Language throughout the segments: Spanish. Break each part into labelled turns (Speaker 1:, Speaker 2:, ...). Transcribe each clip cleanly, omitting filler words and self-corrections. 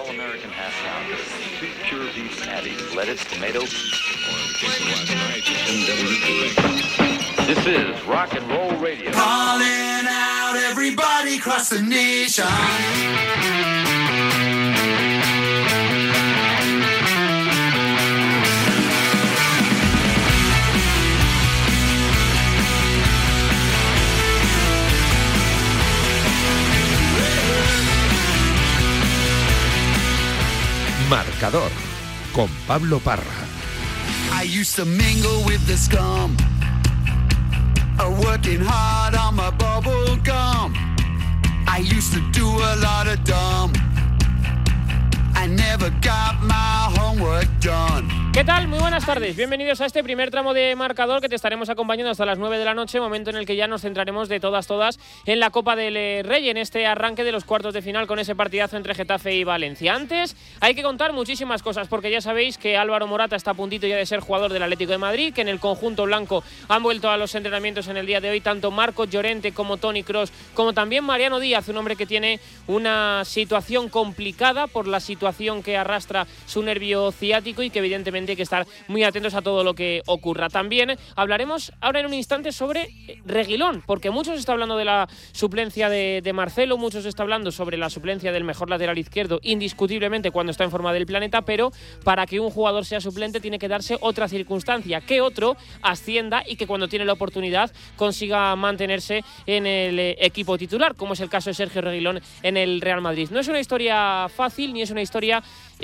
Speaker 1: All-American half pounder, 2 pure beef patties, lettuce, tomato. This is Rock and Roll Radio.
Speaker 2: Calling out everybody across the nation.
Speaker 3: Marcador con Pablo Parra.
Speaker 2: I used to mingle with the scum, working hard on my bubble gum. I used to do a lot of dumb. I never got my homework done.
Speaker 4: ¿Qué tal? Muy buenas tardes. Bienvenidos a este primer tramo de Marcador que te estaremos acompañando hasta las 9 de la noche, momento en el que ya nos centraremos de todas en la Copa del Rey, en este arranque de los cuartos de final con ese partidazo entre Getafe y Valencia. Antes hay que contar muchísimas cosas porque ya sabéis que Álvaro Morata está a puntito ya de ser jugador del Atlético de Madrid, que en el conjunto blanco han vuelto a los entrenamientos en el día de hoy tanto Marcos Llorente como Toni Kroos, como también Mariano Díaz, un hombre que tiene una situación complicada por la situación que arrastra su nervio ciático y que evidentemente hay que estar muy atentos a todo lo que ocurra. También hablaremos ahora en un instante sobre Reguilón, porque muchos está hablando de la suplencia de Marcelo, muchos está hablando sobre la suplencia del mejor lateral izquierdo, indiscutiblemente cuando está en forma del planeta, pero para que un jugador sea suplente tiene que darse otra circunstancia, que otro ascienda y que cuando tiene la oportunidad consiga mantenerse en el equipo titular, como es el caso de Sergio Reguilón en el Real Madrid. No es una historia fácil ni es una historia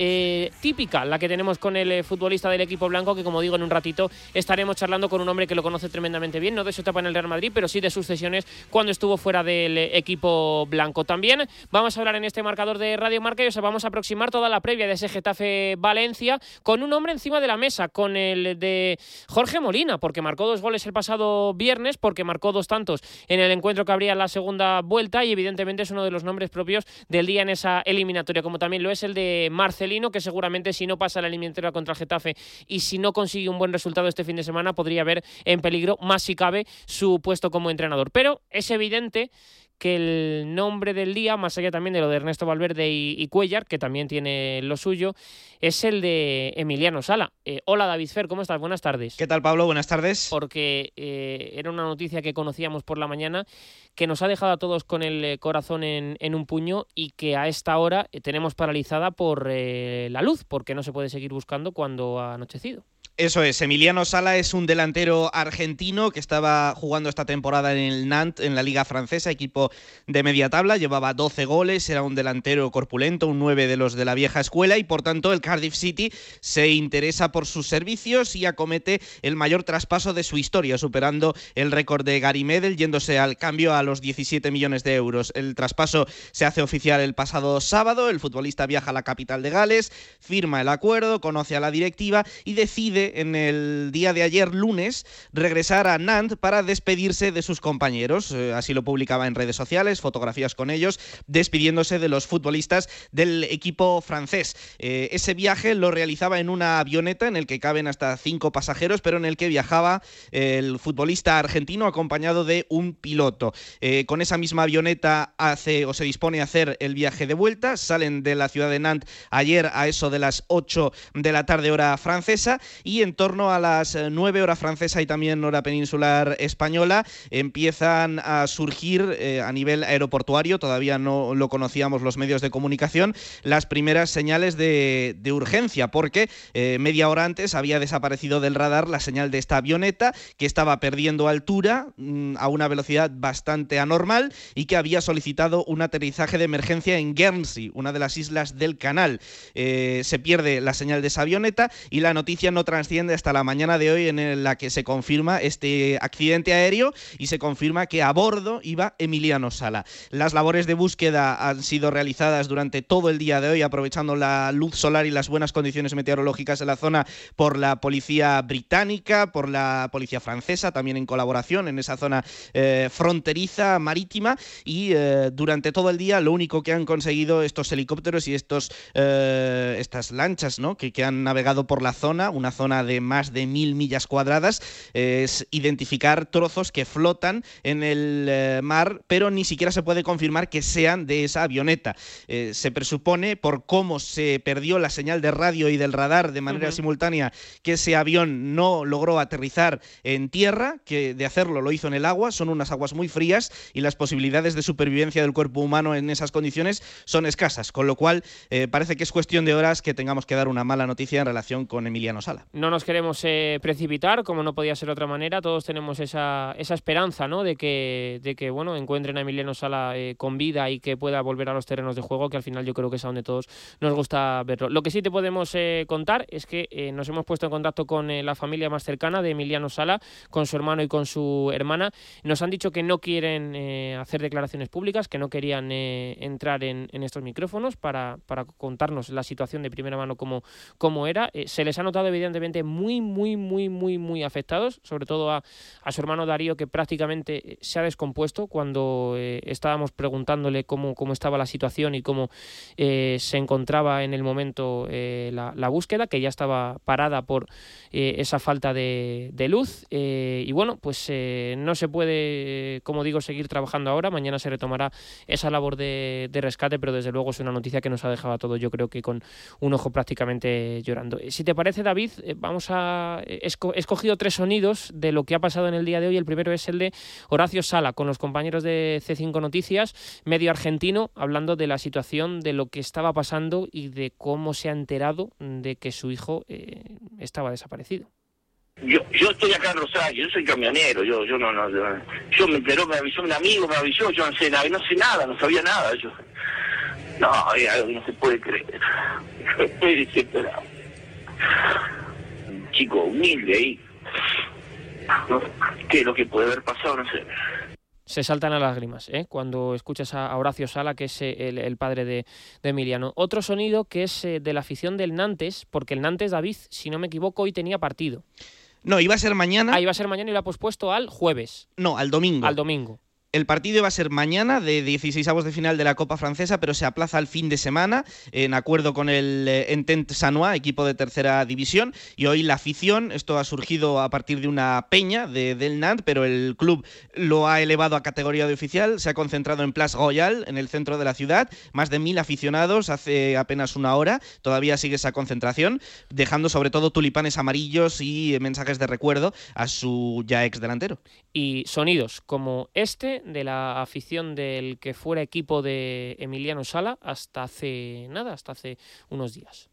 Speaker 4: típica la que tenemos con el futbolista del equipo blanco, que como digo en un ratito estaremos charlando con un hombre que lo conoce tremendamente bien, no de su etapa en el Real Madrid, pero sí de sus sesiones cuando estuvo fuera del equipo blanco. También vamos a hablar en este marcador de Radio Marca y os vamos a aproximar toda la previa de ese Getafe Valencia con un hombre encima de la mesa, con el de Jorge Molina, porque marcó 2 goles el pasado viernes, porque marcó 2 tantos en el encuentro que habría la segunda vuelta y evidentemente es uno de los nombres propios del día en esa eliminatoria, como también lo es el de Marcelino, que seguramente si no pasa la eliminatoria contra el Getafe y si no consigue un buen resultado este fin de semana podría ver en peligro, más si cabe, su puesto como entrenador. Pero es evidente que el nombre del día, más allá también de lo de Ernesto Valverde y Cuéllar, que también tiene lo suyo, es el de Emiliano Sala. Hola David Fer, ¿cómo estás? Buenas tardes.
Speaker 5: ¿Qué tal, Pablo? Buenas tardes.
Speaker 4: Porque era una noticia que conocíamos por la mañana que nos ha dejado a todos con el corazón en un puño y que a esta hora tenemos paralizada por la luz, porque no se puede seguir buscando cuando ha anochecido.
Speaker 5: Eso es, Emiliano Sala es un delantero argentino que estaba jugando esta temporada en el Nantes, en la Liga Francesa, equipo de media tabla, llevaba 12 goles, era un delantero corpulento, un 9 de los de la vieja escuela y por tanto el Cardiff City se interesa por sus servicios y acomete el mayor traspaso de su historia, superando el récord de Gary Medel, yéndose al cambio a los 17 millones de euros. El traspaso se hace oficial el pasado sábado, el futbolista viaja a la capital de Gales, firma el acuerdo, conoce a la directiva y decide en el día de ayer, lunes, regresar a Nantes para despedirse de sus compañeros. Así lo publicaba en redes sociales, fotografías con ellos, despidiéndose de los futbolistas del equipo francés. Ese viaje lo realizaba en una avioneta en el que caben hasta 5 pasajeros, pero en el que viajaba el futbolista argentino acompañado de un piloto. Con esa misma avioneta se dispone a hacer el viaje de vuelta. Salen de la ciudad de Nantes ayer a eso de las 8 de la tarde hora francesa y en torno a las 9 hora francesa y también hora peninsular española empiezan a surgir a nivel aeroportuario, todavía no lo conocíamos los medios de comunicación, las primeras señales de urgencia, porque media hora antes había desaparecido del radar la señal de esta avioneta que estaba perdiendo altura a una velocidad bastante anormal y que había solicitado un aterrizaje de emergencia en Guernsey, una de las islas del Canal. Se pierde la señal de esa avioneta y la noticia no transciende hasta la mañana de hoy, en la que se confirma este accidente aéreo y se confirma que a bordo iba Emiliano Sala. Las labores de búsqueda han sido realizadas durante todo el día de hoy, aprovechando la luz solar y las buenas condiciones meteorológicas en la zona por la policía británica, por la policía francesa, también en colaboración en esa zona fronteriza marítima y durante todo el día lo único que han conseguido estos helicópteros y estas lanchas, ¿no?, que han navegado por la zona, una zona zona de más de 1000 millas cuadradas, es identificar trozos que flotan en el mar, pero ni siquiera se puede confirmar que sean de esa avioneta. Se presupone, por cómo se perdió la señal de radio y del radar de manera simultánea, que ese avión no logró aterrizar en tierra, que de hacerlo lo hizo en el agua. Son unas aguas muy frías y las posibilidades de supervivencia del cuerpo humano en esas condiciones son escasas, con lo cual parece que es cuestión de horas que tengamos que dar una mala noticia en relación con Emiliano Sala.
Speaker 4: No nos queremos precipitar, como no podía ser de otra manera. Todos tenemos esa esperanza, ¿no?, de que bueno, encuentren a Emiliano Sala con vida y que pueda volver a los terrenos de juego, que al final yo creo que es a donde todos nos gusta verlo. Lo que sí te podemos contar es que nos hemos puesto en contacto con la familia más cercana de Emiliano Sala, con su hermano y con su hermana. Nos han dicho que no quieren hacer declaraciones públicas, que no querían entrar en estos micrófonos para contarnos la situación de primera mano como era. Se les ha notado evidentemente muy afectados, sobre todo a su hermano Darío, que prácticamente se ha descompuesto cuando estábamos preguntándole cómo estaba la situación y cómo se encontraba en el momento la búsqueda, que ya estaba parada por esa falta de luz. Y bueno, pues no se puede, como digo, seguir trabajando ahora. Mañana se retomará esa labor de rescate, pero desde luego es una noticia que nos ha dejado a todos, yo creo que con un ojo prácticamente llorando. Si te parece, David, he escogido 3 sonidos de lo que ha pasado en el día de hoy. El primero es el de Horacio Sala, con los compañeros de C5 Noticias, medio argentino, hablando de la situación, de lo que estaba pasando y de cómo se ha enterado de que su hijo estaba desaparecido.
Speaker 6: Yo estoy acá en Rosario, yo soy camionero, yo me enteró, me avisó un amigo, yo no sé nada, no sabía nada, no, hay algo que no se puede creer, estoy desesperado, un chico humilde ahí, ¿no? ¿Qué es lo que puede haber pasado? No sé.
Speaker 4: Se saltan a las lágrimas cuando escuchas a Horacio Sala, que es el padre de Emiliano. Otro sonido que es de la afición del Nantes, porque el Nantes, David, si no me equivoco, hoy tenía partido.
Speaker 5: No, iba a ser mañana.
Speaker 4: Iba a ser mañana y lo ha pospuesto al jueves.
Speaker 5: No, al domingo.
Speaker 4: Al domingo.
Speaker 5: El partido iba a ser mañana, de 16avos de final de la Copa Francesa, pero se aplaza al fin de semana, en acuerdo con el Entente Sanois, equipo de tercera división, y hoy la afición, esto ha surgido a partir de una peña del Nantes, pero el club lo ha elevado a categoría de oficial, se ha concentrado en Place Royale, en el centro de la ciudad, más de 1000 aficionados hace apenas una hora, todavía sigue esa concentración, dejando sobre todo tulipanes amarillos y mensajes de recuerdo a su ya ex delantero.
Speaker 4: Y sonidos como este de la afición del que fuera equipo de Emiliano Sala hasta hace unos días.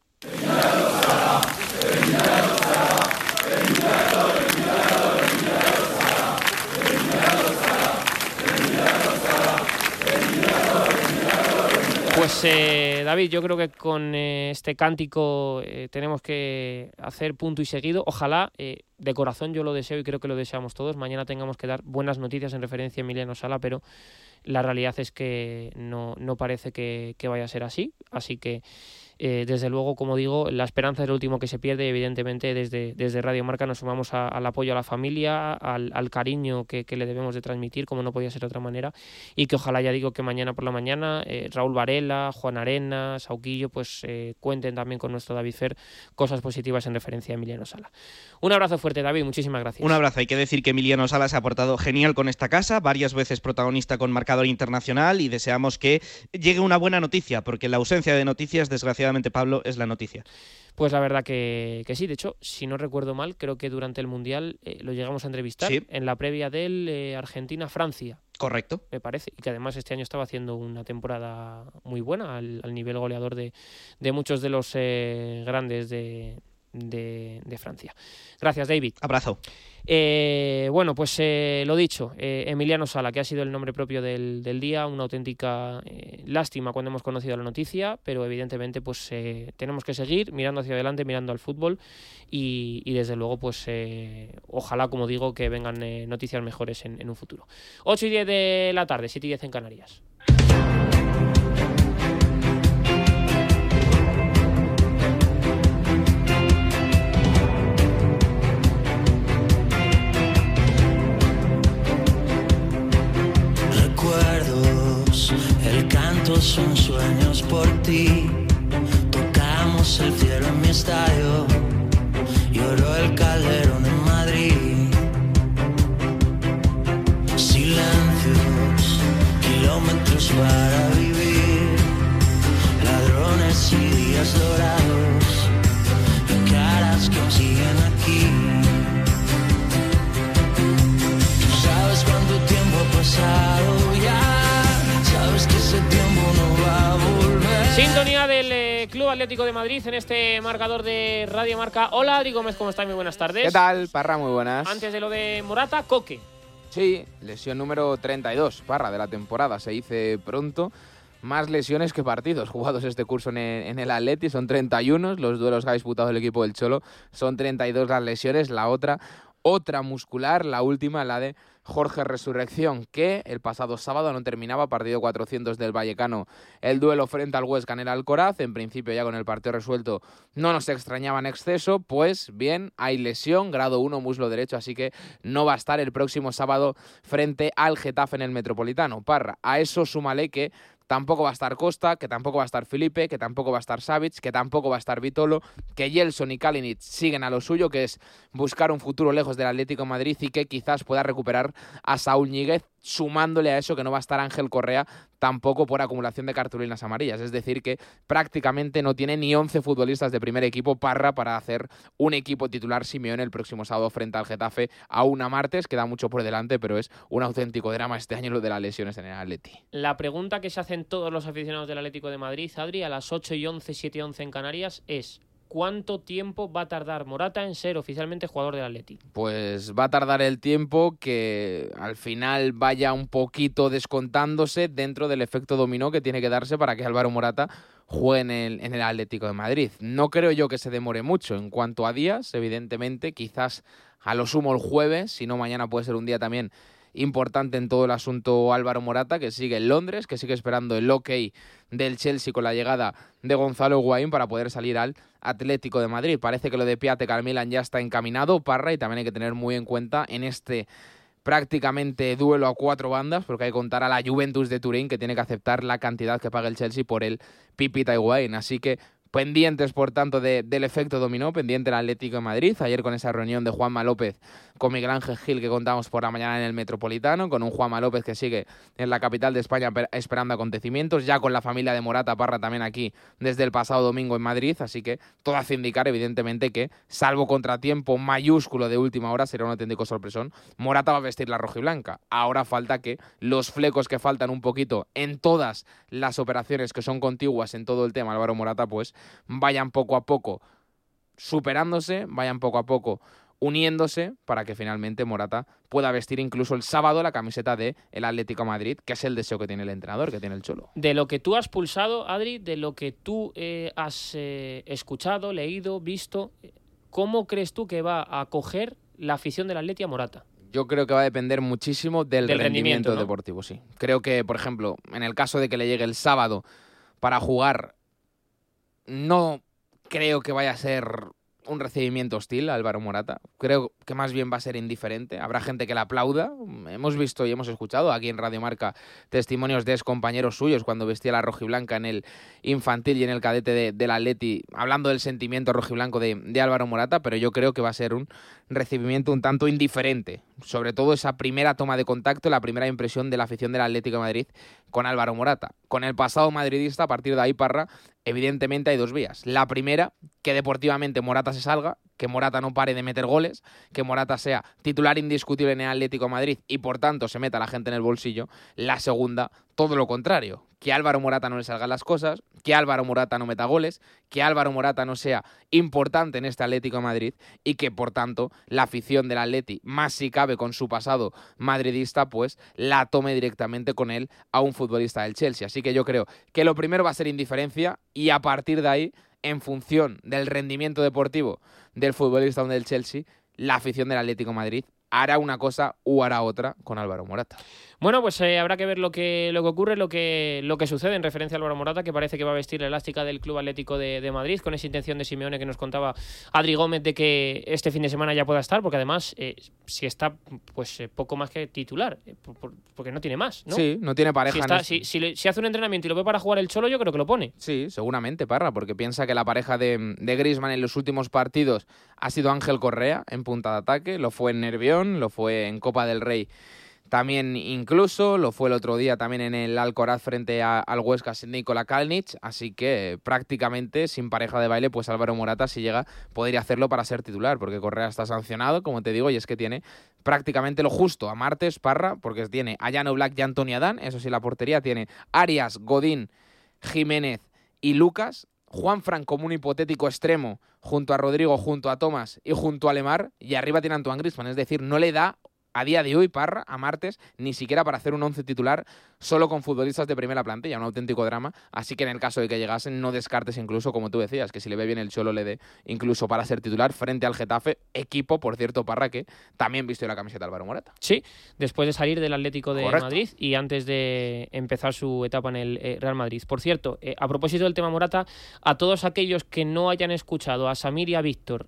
Speaker 4: Pues David, yo creo que con este cántico tenemos que hacer punto y seguido. Ojalá, de corazón yo lo deseo y creo que lo deseamos todos, mañana tengamos que dar buenas noticias en referencia a Emiliano Sala, pero la realidad es que no parece que vaya a ser así. Así que, desde luego, como digo, la esperanza es lo último que se pierde. Evidentemente, desde Radio Marca nos sumamos al apoyo a la familia, al cariño que le debemos de transmitir, como no podía ser de otra manera, y que ojalá, ya digo, que mañana por la mañana Raúl Varela, Juan Arena, Sauquillo, pues cuenten también con nuestro David Fer cosas positivas en referencia a Emiliano Sala. Un abrazo fuerte, David, muchísimas gracias.
Speaker 5: Un abrazo. Hay que decir que Emiliano Sala se ha portado genial con esta casa, varias veces protagonista con marcador internacional, y deseamos que llegue una buena noticia, porque la ausencia de noticias, desgraciadamente, Pablo, es la noticia.
Speaker 4: Pues la verdad que sí. De hecho, si no recuerdo mal, creo que durante el Mundial lo llegamos a entrevistar, sí, en la previa del Argentina-Francia.
Speaker 5: Correcto.
Speaker 4: Me parece. Y que además este año estaba haciendo una temporada muy buena al nivel goleador de muchos de los grandes de Francia. Gracias, David.
Speaker 5: Abrazo.
Speaker 4: Bueno, pues lo dicho, Emiliano Sala, que ha sido el nombre propio del día, una auténtica lástima cuando hemos conocido la noticia, pero evidentemente pues tenemos que seguir mirando hacia adelante, mirando al fútbol y desde luego pues ojalá, como digo, que vengan noticias mejores en un futuro. 8:10 de la tarde, 7:10 en Canarias.
Speaker 7: Son sueños por ti, tocamos el cielo en mi estadio, lloró el sueños dorados y caras que aún siguen aquí. Tú sabes cuánto tiempo ha pasado ya, sabes que ese tiempo no va a volver.
Speaker 4: Sintonía del Club Atlético de Madrid en este marcador de Radio Marca. Hola, Adri Gómez, ¿cómo estás? Muy buenas tardes.
Speaker 8: ¿Qué tal, Parra? Muy buenas.
Speaker 4: Antes de lo de Morata, Coque.
Speaker 8: Sí, lesión número 32, Parra, de la temporada. Se dice pronto. Más lesiones que partidos jugados este curso en el Atleti. Son 31 los duelos que ha disputado el equipo del Cholo. Son 32 las lesiones. La otra muscular, la última, la de Jorge Resurrección, que el pasado sábado no terminaba, partido 400 del Vallecano, el duelo frente al Huesca en el Alcoraz. En principio, ya con el partido resuelto, no nos extrañaba en exceso. Pues bien, hay lesión, grado 1, muslo derecho, así que no va a estar el próximo sábado frente al Getafe en el Metropolitano. Parra, a eso súmale que tampoco va a estar Costa, que tampoco va a estar Felipe, que tampoco va a estar Savic, que tampoco va a estar Vitolo, que Gelson y Kalinic siguen a lo suyo, que es buscar un futuro lejos del Atlético de Madrid, y que quizás pueda recuperar a Saúl Ñíguez, sumándole a eso que no va a estar Ángel Correa tampoco por acumulación de cartulinas amarillas. Es decir, que prácticamente no tiene ni 11 futbolistas de primer equipo, Parra, para hacer un equipo titular Simeone el próximo sábado frente al Getafe a una martes. Queda mucho por delante, pero es un auténtico drama este año lo de las lesiones en el Atleti.
Speaker 4: La pregunta que se hacen todos los aficionados del Atlético de Madrid, Adri, a las 8:11, 7:11 en Canarias, es: ¿cuánto tiempo va a tardar Morata en ser oficialmente jugador del Atleti?
Speaker 8: Pues va a tardar el tiempo que al final vaya un poquito descontándose dentro del efecto dominó que tiene que darse para que Álvaro Morata juegue en el Atlético de Madrid. No creo yo que se demore mucho en cuanto a días, evidentemente, quizás a lo sumo el jueves, si no mañana puede ser un día también importante en todo el asunto Álvaro Morata, que sigue en Londres, que sigue esperando el ok del Chelsea con la llegada de Gonzalo Higuaín para poder salir al Atlético de Madrid. Parece que lo de Piatek al Milan ya está encaminado, Parra, y también hay que tener muy en cuenta en este prácticamente duelo a 4 bandas, porque hay que contar a la Juventus de Turín, que tiene que aceptar la cantidad que paga el Chelsea por el Pipita Higuaín. Así que pendientes, por tanto, del efecto dominó, pendiente el Atlético de Madrid. Ayer con esa reunión de Juanma López con Miguel Ángel Gil que contamos por la mañana en el Metropolitano, con un Juanma López que sigue en la capital de España esperando acontecimientos, ya con la familia de Morata, Parra, también aquí desde el pasado domingo en Madrid. Así que todo hace indicar, evidentemente, que salvo contratiempo mayúsculo de última hora, será un auténtico sorpresón, Morata va a vestir la rojiblanca. Ahora falta que los flecos que faltan un poquito en todas las operaciones que son contiguas en todo el tema Álvaro Morata, pues vayan poco a poco superándose, vayan poco a poco uniéndose, para que finalmente Morata pueda vestir incluso el sábado la camiseta del Atlético de Madrid, que es el deseo que tiene el entrenador, que tiene el Cholo.
Speaker 4: De lo que tú has pulsado, Adri, de lo que tú has escuchado, leído, visto, ¿cómo crees tú que va a acoger la afición del Atleti a Morata?
Speaker 8: Yo creo que va a depender muchísimo del rendimiento, ¿no? Deportivo, sí. Creo que, por ejemplo, en el caso de que le llegue el sábado para jugar, no creo que vaya a ser un recibimiento hostil a Álvaro Morata. Creo que más bien va a ser indiferente. Habrá gente que la aplauda. Hemos visto y hemos escuchado aquí en Radio Marca testimonios de excompañeros suyos cuando vestía la rojiblanca en el infantil y en el cadete del Atleti, hablando del sentimiento rojiblanco de Álvaro Morata, pero yo creo que va a ser un recibimiento un tanto indiferente. Sobre todo esa primera toma de contacto, la primera impresión de la afición del Atlético de Madrid con Álvaro Morata. Con el pasado madridista, a partir de ahí, Parra, evidentemente hay dos vías. La primera, que deportivamente Morata se salga, que Morata no pare de meter goles, que Morata sea titular indiscutible en el Atlético de Madrid y por tanto se meta a la gente en el bolsillo. La segunda, todo lo contrario, que a Álvaro Morata no le salgan las cosas, que Álvaro Morata no meta goles, que Álvaro Morata no sea importante en este Atlético de Madrid y que por tanto la afición del Atleti, más si cabe con su pasado madridista, pues la tome directamente con él a un futbolista del Chelsea. Así que yo creo que lo primero va a ser indiferencia y a partir de ahí, en función del rendimiento deportivo del futbolista del Chelsea, la afición del Atlético de Madrid hará una cosa u hará otra con Álvaro Morata.
Speaker 4: Bueno, pues habrá que ver lo que ocurre, lo que sucede en referencia a Álvaro Morata, que parece que va a vestir la elástica del Club Atlético de Madrid, con esa intención de Simeone que nos contaba Adri Gómez de que este fin de semana ya pueda estar, porque además si está pues poco más que titular, porque no tiene más, ¿no?
Speaker 8: Sí, no tiene pareja.
Speaker 4: Si hace un entrenamiento y lo ve para jugar el Cholo, yo creo que lo pone.
Speaker 8: Sí, seguramente, Parra, porque piensa que la pareja de Griezmann en los últimos partidos ha sido Ángel Correa en punta de ataque, lo fue en Nervión, lo fue en Copa del Rey también incluso, lo fue el otro día también en el Alcoraz frente al Huesca sin Nikola Kalinic, así que prácticamente sin pareja de baile, pues Álvaro Morata, si llega, podría hacerlo para ser titular, porque Correa está sancionado, como te digo, y es que tiene prácticamente lo justo a Martes, Parra, porque tiene a Jan Oblak y a Anthony Adán, eso sí, la portería tiene Arias, Godín, Jiménez y Lucas, Juanfran como un hipotético extremo junto a Rodrigo, junto a Tomás y junto a Lemar, y arriba tiene a Antoine Griezmann, es decir, no le da a día de hoy, Parra, a Martes, ni siquiera para hacer un 11 titular solo con futbolistas de primera plantilla, un auténtico drama, así que en el caso de que llegasen, no descartes incluso, como tú decías, que si le ve bien el Cholo le dé incluso para ser titular frente al Getafe, equipo, por cierto, Parra, que también vistió la camiseta de Álvaro Morata.
Speaker 4: Sí, después de salir del Atlético de
Speaker 8: Correcto.
Speaker 4: Madrid y antes de empezar su etapa en el Real Madrid. Por cierto, a propósito del tema Morata, a todos aquellos que no hayan escuchado a Samir y a Víctor,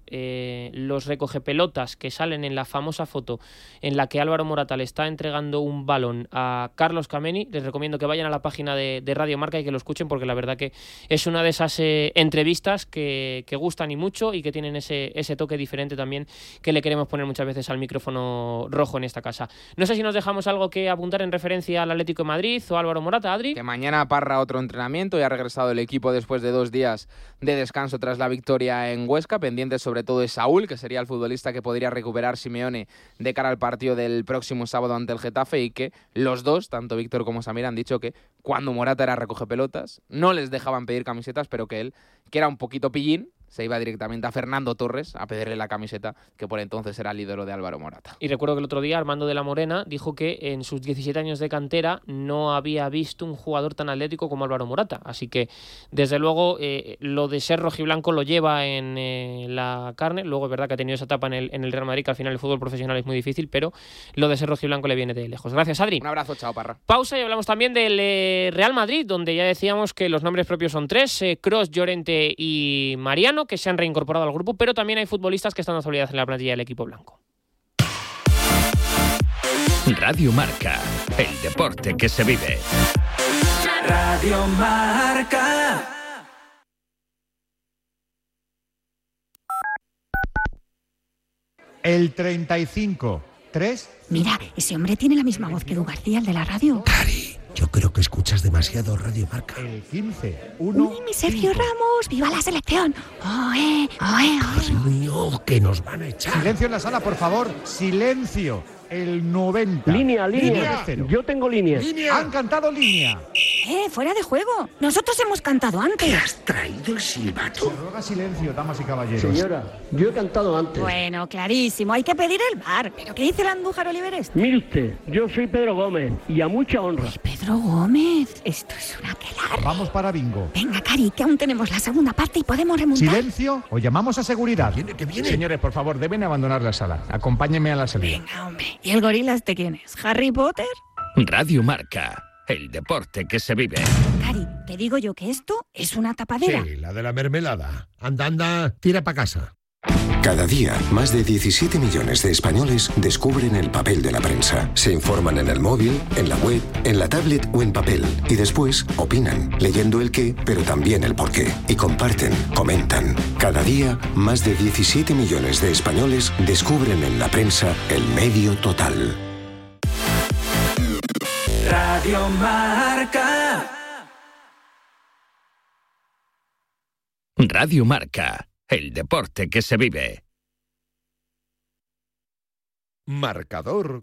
Speaker 4: los recogepelotas que salen en la famosa foto en la que Álvaro Morata le está entregando un balón a Carlos Kameni, les recomiendo que vayan a la página de Radio Marca y que lo escuchen, porque la verdad que es una de esas entrevistas que gustan y mucho, y que tienen ese toque diferente también que le queremos poner muchas veces al micrófono rojo en esta casa. No sé si nos dejamos algo que apuntar en referencia al Atlético de Madrid o Álvaro Morata, Adri.
Speaker 8: Que mañana, Parra, otro entrenamiento, y ha regresado el equipo después de 2 días de descanso tras la victoria en Huesca, pendiente sobre todo de Saúl, que sería el futbolista que podría recuperar Simeone de cara al partido del próximo sábado ante el Getafe, y que los dos, tanto Víctor como Samir, han dicho que cuando Morata era recoge pelotas no les dejaban pedir camisetas, pero que él, que era un poquito pillín, se iba directamente a Fernando Torres a pedirle la camiseta, que por entonces era el ídolo de Álvaro Morata.
Speaker 4: Y recuerdo que el otro día Armando de la Morena dijo que en sus 17 años de cantera no había visto un jugador tan atlético como Álvaro Morata. Así que, desde luego, lo de ser rojiblanco lo lleva en la carne. Luego es verdad que ha tenido esa etapa en el Real Madrid, que al final el fútbol profesional es muy difícil, pero lo de ser rojiblanco le viene de lejos. Gracias, Adri.
Speaker 8: Un abrazo, chao, Parra.
Speaker 4: Pausa y hablamos también del Real Madrid, donde ya decíamos que los nombres propios son 3, Kroos, Llorente y Mariano, que se han reincorporado al grupo, pero también hay futbolistas que están en actualidad en la plantilla del equipo blanco.
Speaker 3: Radio Marca, el deporte que se vive.
Speaker 7: Radio Marca.
Speaker 9: El 35-3.
Speaker 10: Mira, ese hombre tiene la misma voz que Edu García, el de la radio.
Speaker 11: Cari, yo creo que escuchas demasiado Radio Marca.
Speaker 9: El 15-1.
Speaker 10: ¡Uy, mi Sergio Ramos! ¡Viva la selección! ¡Oe, oe, oe!
Speaker 11: Niño, que nos van a echar.
Speaker 9: Silencio en la sala, por favor. Silencio. El 90.
Speaker 12: Línea. Yo tengo línea.
Speaker 9: Han cantado línea.
Speaker 10: Fuera de juego. Nosotros hemos cantado antes.
Speaker 11: ¿Te has traído el silbato?
Speaker 9: Se ruega silencio, damas y caballeros.
Speaker 12: Señora, yo he cantado antes.
Speaker 10: Bueno, clarísimo. Hay que pedir el bar. ¿Pero qué dice el Andújar Oliveres?
Speaker 12: Mire usted, yo soy Pedro Gómez y a mucha honra.
Speaker 10: Pedro Gómez. Esto es una aquelarre.
Speaker 9: Vamos para bingo.
Speaker 10: Venga, Cari, que aún tenemos la segunda parte y podemos remontar.
Speaker 9: Silencio o llamamos a seguridad.
Speaker 11: ¿Qué viene?
Speaker 9: Señores, por favor, deben abandonar la sala. Acompáñenme a la salida.
Speaker 10: Venga, hombre. ¿Y el gorila este quién es? ¿Harry Potter?
Speaker 3: Radio Marca, el deporte que se vive.
Speaker 10: Cari, te digo yo que esto es una tapadera.
Speaker 11: Sí, la de la mermelada. Anda, tira para casa.
Speaker 13: Cada día, más de 17 millones de españoles descubren el papel de la prensa. Se informan en el móvil, en la web, en la tablet o en papel. Y después opinan, leyendo el qué, pero también el por qué. Y comparten, comentan. Cada día, más de 17 millones de españoles descubren en la prensa el medio total.
Speaker 7: Radio Marca.
Speaker 3: Radio Marca, el deporte que se vive. Marcador.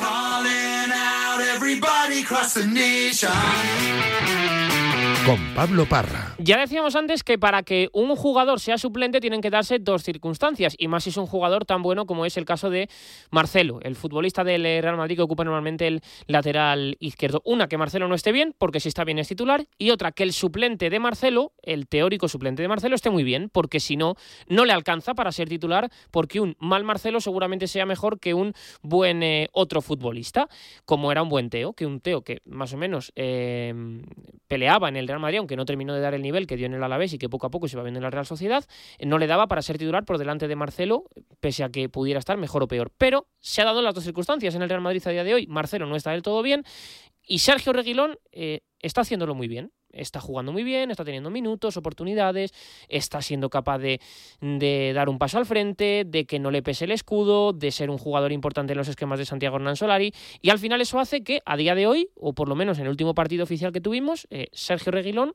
Speaker 3: Con Pablo Parra.
Speaker 4: Ya decíamos antes que para que un jugador sea suplente tienen que darse 2 circunstancias, y más si es un jugador tan bueno como es el caso de Marcelo, el futbolista del Real Madrid que ocupa normalmente el lateral izquierdo. Una, que Marcelo no esté bien, porque si está bien es titular, y otra, que el suplente de Marcelo, el teórico suplente de Marcelo, esté muy bien, porque si no, no le alcanza para ser titular, porque un mal Marcelo seguramente sea mejor que un buen otro futbolista, como era un buen Teo, que más o menos peleaba en el Real Madrid, aunque no terminó de dar el nivel que dio en el Alavés y que poco a poco se va viendo en la Real Sociedad, no le daba para ser titular por delante de Marcelo, pese a que pudiera estar mejor o peor. Pero se ha dado las 2 circunstancias en el Real Madrid a día de hoy. Marcelo no está del todo bien y Sergio Reguilón está haciéndolo muy bien. está jugando muy bien, está teniendo minutos, oportunidades, está siendo capaz de dar un paso al frente, de que no le pese el escudo, de ser un jugador importante en los esquemas de Santiago Hernán Solari, y al final eso hace que a día de hoy, o por lo menos en el último partido oficial que tuvimos, Sergio Reguilón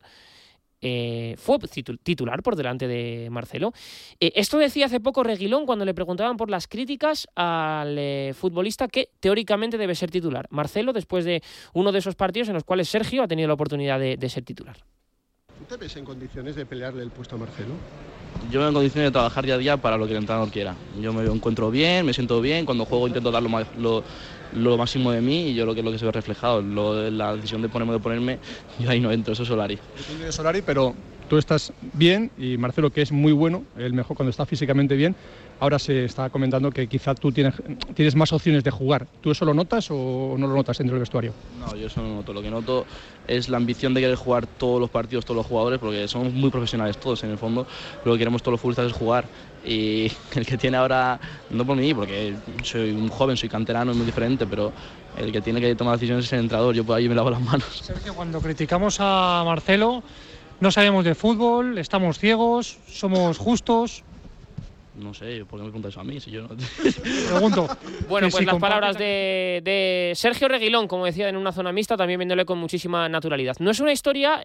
Speaker 4: fue titular por delante de Marcelo. Esto decía hace poco Reguilón cuando le preguntaban por las críticas al futbolista que teóricamente debe ser titular. Marcelo, después de uno de esos partidos en los cuales Sergio ha tenido la oportunidad de ser titular.
Speaker 14: ¿Tú te ves en condiciones de pelearle el puesto a Marcelo?
Speaker 15: Yo me en condiciones de trabajar día a día para lo que el entrenador quiera. Yo me encuentro bien, me siento bien, cuando juego intento dar lo máximo de mí y yo lo que se ve reflejado. La decisión de ponerme, yo ahí no entro, eso es Solari.
Speaker 16: Depende de Solari, pero tú estás bien y Marcelo, que es muy bueno, el mejor cuando está físicamente bien, ahora se está comentando que quizá tú tienes más opciones de jugar. ¿Tú eso lo notas o no lo notas dentro del vestuario?
Speaker 15: No, yo eso no noto. Lo que noto es la ambición de querer jugar todos los partidos, todos los jugadores, porque somos muy profesionales todos en el fondo. Lo que queremos todos los futbolistas es jugar. Y el que tiene ahora, no por mí, porque soy un joven, soy canterano, es muy diferente, pero el que tiene que tomar decisiones es el entrenador. Yo por ahí me lavo las manos.
Speaker 17: Sergio, cuando criticamos a Marcelo, no sabemos de fútbol, estamos ciegos, somos justos.
Speaker 15: No sé, ¿por qué me preguntas eso a mí? Si yo no...
Speaker 4: Pregunto. Bueno, pues las palabras de Sergio Reguilón, como decía, en una zona mixta, también viéndole con muchísima naturalidad. No es una historia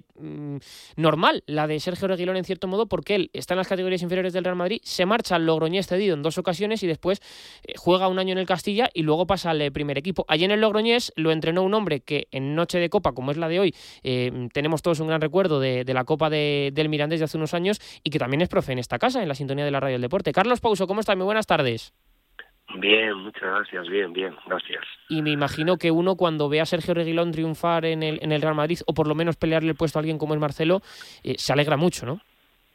Speaker 4: normal la de Sergio Reguilón, en cierto modo, porque él está en las categorías inferiores del Real Madrid, se marcha al Logroñés cedido en 2 ocasiones y después juega un año en el Castilla y luego pasa al primer equipo. Allí en el Logroñés lo entrenó un hombre que en noche de Copa, como es la de hoy, tenemos todos un gran recuerdo de la Copa del Mirandés de hace unos años y que también es profe en esta casa, en la sintonía de la radio del deporte. Carlos Pouso, ¿cómo estás? Muy buenas tardes.
Speaker 18: Bien, muchas gracias, bien, gracias.
Speaker 4: Y me imagino que uno cuando ve a Sergio Reguilón triunfar en el Real Madrid, o por lo menos pelearle el puesto a alguien como es Marcelo, se alegra mucho, ¿no?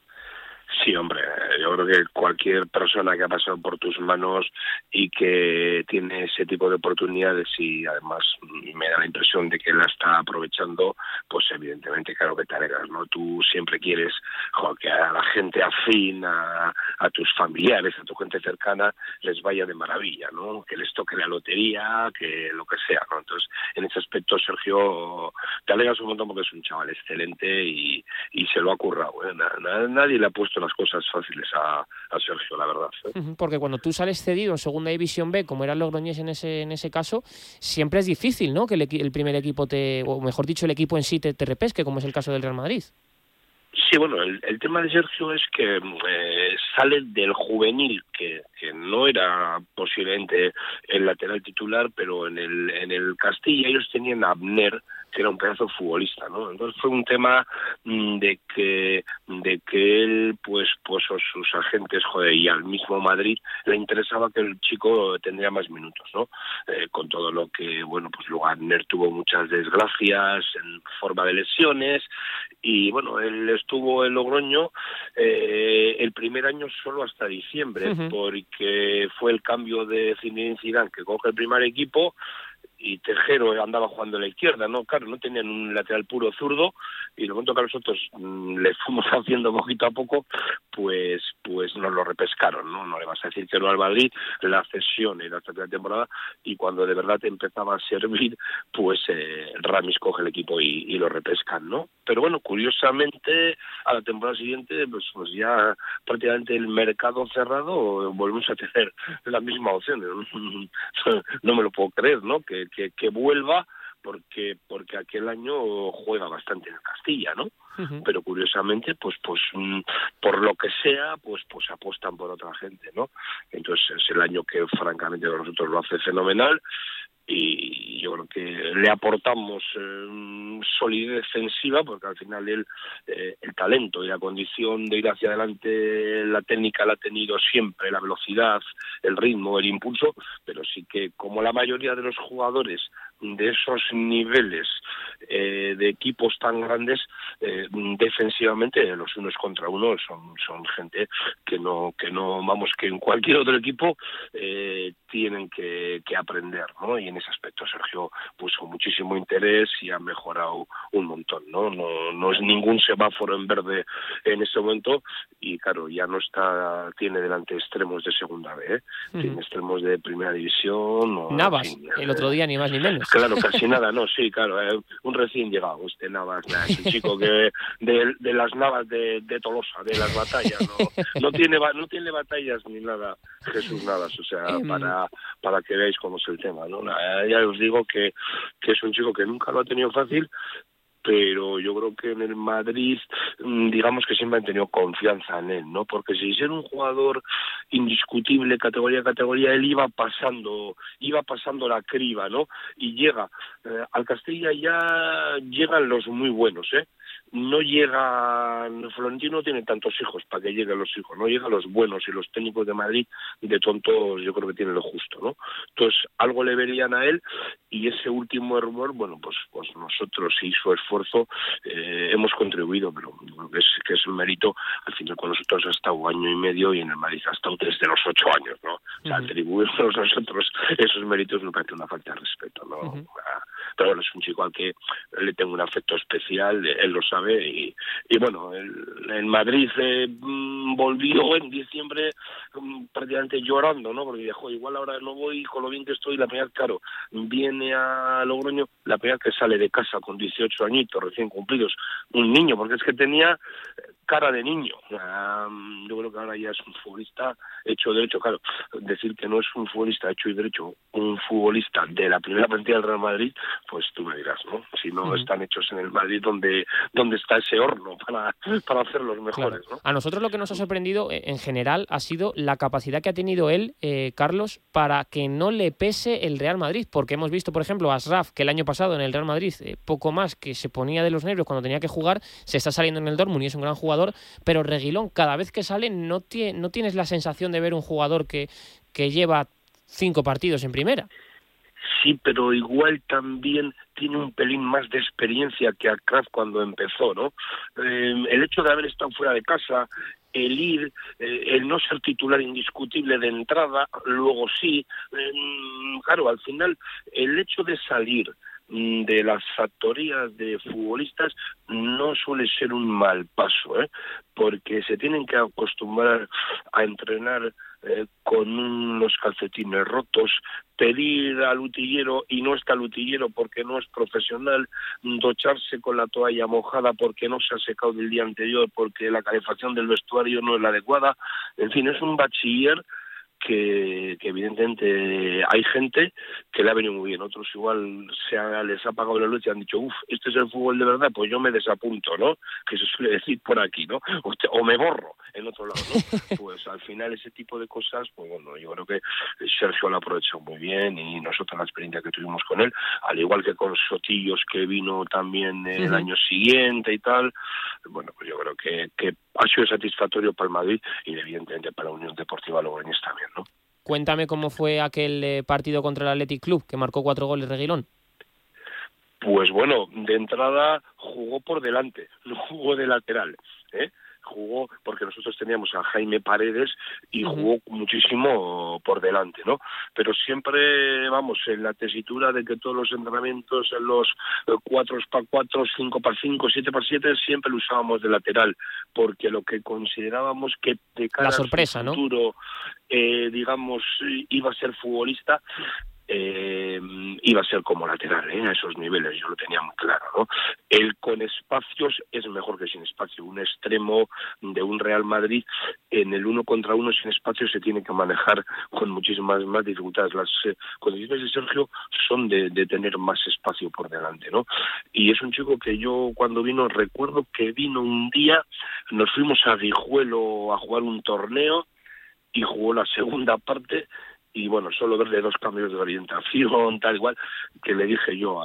Speaker 18: Sí, hombre, yo creo que cualquier persona que ha pasado por tus manos y que tiene ese tipo de oportunidades y además me da la impresión de que la está aprovechando, pues evidentemente claro que te alegras, ¿no? Tú siempre quieres que a la gente afín, a tus familiares, a tu gente cercana, les vaya de maravilla, ¿no? Que les toque la lotería, que lo que sea, ¿no? Entonces, en ese aspecto, Sergio, te alegras un montón porque es un chaval excelente y se lo ha currado, ¿eh? Nadie le ha puesto las cosas fáciles a Sergio, la verdad, ¿eh?
Speaker 4: Porque cuando tú sales cedido en Segunda División B, como era el Logroñés en ese caso, siempre es difícil, ¿no? Que el primer equipo o mejor dicho, el equipo en sí te repesque, como es el caso del Real Madrid.
Speaker 18: Sí, bueno, el tema de Sergio es que sale del juvenil, que no era posiblemente el lateral titular, pero en el Castilla ellos tenían a Abner, que era un pedazo de futbolista, ¿no? Entonces fue un tema de que él, pues sus agentes, y al mismo Madrid le interesaba que el chico tendría más minutos, ¿no? Con todo lo que, bueno, pues luego Abner tuvo muchas desgracias en forma de lesiones y, bueno, él estuvo en Logroño el primer año solo hasta diciembre, porque fue el cambio de Zinedine Zidane que coge el primer equipo y Tejero andaba jugando a la izquierda, ¿no? Claro, no tenían un lateral puro zurdo y lo momento que nosotros le fuimos haciendo poquito a poco, pues nos lo repescaron, ¿no? No le vas a decir que no al Madrid, la cesión era hasta la temporada y cuando de verdad te empezaba a servir, pues Ramis coge el equipo y lo repescan, ¿no? Pero bueno, curiosamente, a la temporada siguiente, pues ya prácticamente el mercado cerrado, volvemos a tener la misma opción. No me lo puedo creer, ¿no? Que vuelva porque aquel año juega bastante en el Castilla, ¿no? Pero curiosamente, pues por lo que sea, pues apuestan por otra gente, ¿no? Entonces es el año que francamente nosotros lo hace fenomenal y yo creo que le aportamos solidez defensiva porque al final él el talento y la condición de ir hacia adelante, la técnica la ha tenido siempre, la velocidad, el ritmo, el impulso, pero sí que como la mayoría de los jugadores de esos niveles de equipos tan grandes, defensivamente los unos contra unos son gente que no vamos, que en cualquier otro equipo tienen que aprender, ¿no? Y en ese aspecto Sergio puso muchísimo interés y ha mejorado un montón, ¿no? No es ningún semáforo en verde en este momento y claro, ya no tiene delante extremos de segunda B, tiene extremos de primera división.
Speaker 4: Navas, el otro día ni más ni menos.
Speaker 18: Claro, casi nada, no, sí, claro, un recién llegado, Navas, es un chico que de las Navas de Tolosa, de las batallas, no tiene batallas ni nada, Jesús Navas, o sea, para que veáis cómo es el tema, ¿no? Ya os digo que es un chico que nunca lo ha tenido fácil, pero yo creo que en el Madrid, digamos que siempre han tenido confianza en él, ¿no? Porque si ser un jugador indiscutible, categoría a categoría, él iba pasando la criba, ¿no? Y llega, al Castilla ya llegan los muy buenos, no llegan, Florentino no tiene tantos hijos para que lleguen los hijos, no llegan los buenos, y los técnicos de Madrid de tontos yo creo que tienen lo justo, ¿no? Entonces algo le verían a él, y ese último error, bueno, pues nosotros y su esfuerzo hemos contribuido, pero que es un mérito. Al final con nosotros ha estado año y medio, y en el Madrid ha estado desde los 8 años, ¿no? O sea, atribuirnos nosotros esos méritos me parece una falta de respeto, ¿no? Pero bueno, es un chico al que le tengo un afecto especial, él lo sabe, y bueno, el Madrid volvió en diciembre prácticamente llorando, ¿no? Porque dijo, igual ahora no voy con lo bien que estoy. La primera, claro, viene a Logroño, la primera que sale de casa con 18 añitos recién cumplidos, un niño, porque es que tenía cara de niño. Yo creo que ahora ya es un futbolista hecho derecho. Claro, decir que no es un futbolista hecho y derecho, un futbolista de la primera plantilla del Real Madrid, pues tú me dirás, ¿no? Si no están hechos en el Madrid, donde está ese horno para hacer los mejores,
Speaker 4: claro,
Speaker 18: ¿no?
Speaker 4: A nosotros lo que nos ha sorprendido en general ha sido la capacidad que ha tenido él, Carlos, para que no le pese el Real Madrid, porque hemos visto, por ejemplo, a Ashraf, que el año pasado en el Real Madrid poco más que se ponía de los nervios cuando tenía que jugar, se está saliendo en el Dortmund y es un gran jugador, pero Reguilón, cada vez que sale no tienes la sensación de ver un jugador que lleva 5 partidos en primera.
Speaker 18: Sí, pero igual también tiene un pelín más de experiencia que Acraf cuando empezó, ¿no? El hecho de haber estado fuera de casa, el ir, el no ser titular indiscutible de entrada, luego sí, claro, al final el hecho de salir de las factorías de futbolistas no suele ser un mal paso, porque se tienen que acostumbrar a entrenar con los calcetines rotos, pedir al utillero y no está el utillero porque no es profesional, ducharse con la toalla mojada porque no se ha secado del día anterior, porque la calefacción del vestuario no es la adecuada. En fin, es un bachiller que evidentemente hay gente que le ha venido muy bien, otros igual les ha apagado la luz y han dicho, este es el fútbol de verdad, pues yo me desapunto, ¿no? Que se suele decir por aquí, ¿no? O me borro en otro lado, ¿no? Pues al final ese tipo de cosas, pues bueno, yo creo que Sergio lo ha aprovechado muy bien, y nosotros la experiencia que tuvimos con él, al igual que con Sotillos, que vino también el año siguiente y tal, bueno, pues yo creo que ha sido satisfactorio para el Madrid y evidentemente para la Unión Deportiva Logroñés también, ¿no?
Speaker 4: Cuéntame cómo fue aquel partido contra el Athletic Club, que marcó 4 goles Reguilón.
Speaker 18: Pues bueno, de entrada jugó por delante, no jugó de lateral, jugó porque nosotros teníamos a Jaime Paredes y jugó muchísimo por delante, ¿no? Pero siempre, vamos, en la tesitura de que todos los entrenamientos, en los 4x4, 5x5, 7x7, siempre lo usábamos de lateral, porque lo que considerábamos que de cara
Speaker 4: la sorpresa,
Speaker 18: al futuro, digamos, iba a ser futbolista, iba a ser como lateral, a esos niveles, yo lo tenía muy claro, ¿no? Él con espacios es mejor que sin espacio. Un extremo de un Real Madrid en el 1 contra 1 sin espacio se tiene que manejar con muchísimas más dificultades. Las condiciones de Sergio son de tener más espacio por delante, ¿no? Y es un chico que yo cuando vino, recuerdo que vino un día, nos fuimos a Guijuelo a jugar un torneo y jugó la segunda parte. Y bueno, solo verle 2 cambios de orientación, tal igual, que le dije yo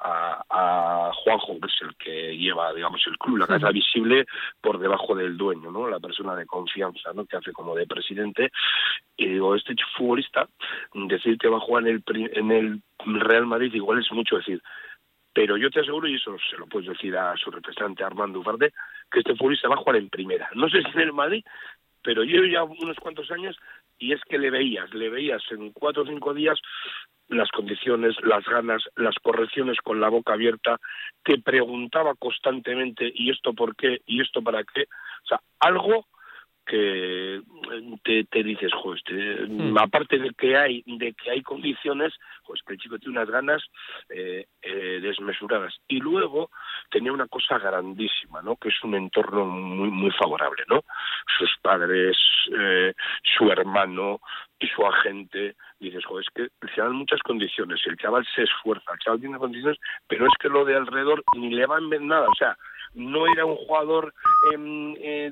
Speaker 18: a Juanjo, que es el que lleva, digamos, el club, la casa visible por debajo del dueño, ¿no? La persona de confianza, ¿no? Que hace como de presidente. Y digo, este futbolista, decir que va a jugar en el Real Madrid igual es mucho decir. Pero yo te aseguro, y eso se lo puedes decir a su representante Armando Ufarte, que este futbolista va a jugar en primera. No sé si en el Madrid, pero yo ya unos cuantos años, y es que le veías en 4 o 5 días las condiciones, las ganas, las correcciones con la boca abierta, te preguntaba constantemente, ¿y esto por qué? ¿Y esto para qué? O sea, algo que te dices, joder, aparte de que hay condiciones, pues el chico tiene unas ganas desmesuradas. Y luego tenía una cosa grandísima, ¿no? Que es un entorno muy muy favorable, ¿no? Sus padres, su hermano y su agente. Dices, joder, es que se dan muchas condiciones, el chaval se esfuerza, el chaval tiene condiciones, pero es que lo de alrededor ni le va a ver nada, o sea, no era un jugador